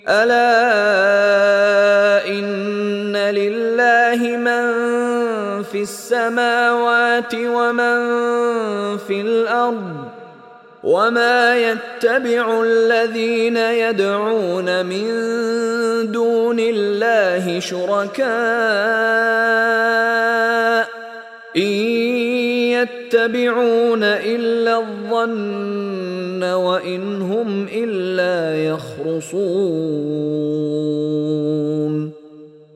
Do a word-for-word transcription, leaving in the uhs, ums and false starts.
ألا إن لله من في السماوات ومن في الأرض وما يتبع الذين يدعون من دون الله شركاء إن يتبعون إلا الظن وإن هم إلا يخرصون